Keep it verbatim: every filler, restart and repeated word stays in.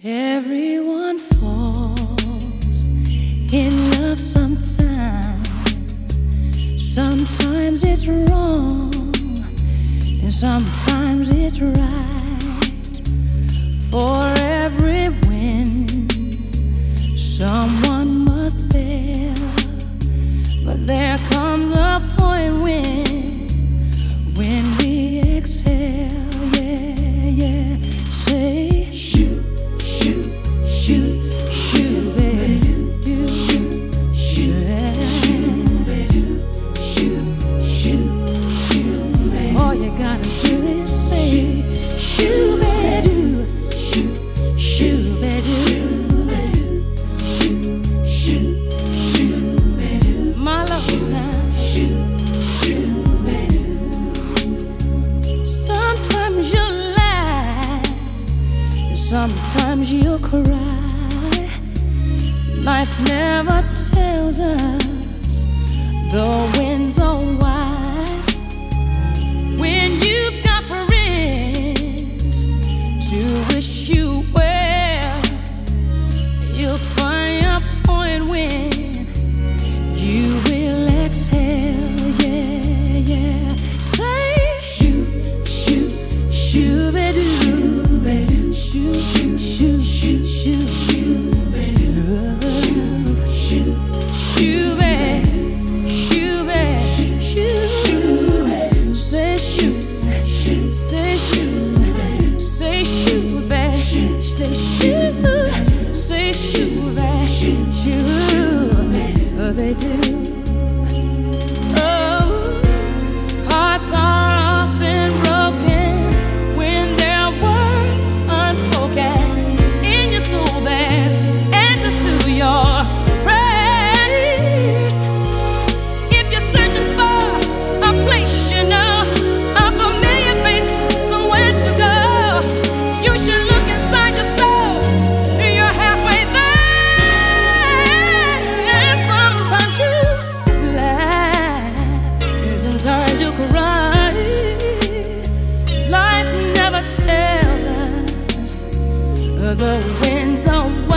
Everyone falls in love sometimes. Sometimes it's wrong, and sometimes it's right. For every win, someone must fail. But there comes a point when, when we exhale. Yeah, yeah. Say, shoot, shoot, shoot, shoot, baby, do, shoot, shoot, shoot, shoot, shoot, baby. All you gotta do is say, shoot, baby, shoot, shoot, baby, shoot, shoot, shoot, baby. My love now, shoot, shoot, baby. Sometimes you laugh, sometimes you'll cry. Life never tells us the winds are wise. When you've got friends to wish you well, you'll find a point when you will exhale. Yeah, yeah. Say, shoot, shoot, shoot, baby, shoot, baby, shoot, shoot, shoot, shoot, shoot, shoot, baby, shoot, shoot, baby, shoot, baby, shoot, baby. Say shoot, say shoot, say shoot, baby, say shoot, say shoot, baby, shoot, oh, they do. Oh, hearts are often broken when there are words unspoken. In your soul there's answers to your prayers. If you're searching for a place you know, a familiar face, somewhere to go, you should look inside your soul. You're halfway there. Sometimes you laugh, and sometimes you cry. Life never tells us the winds are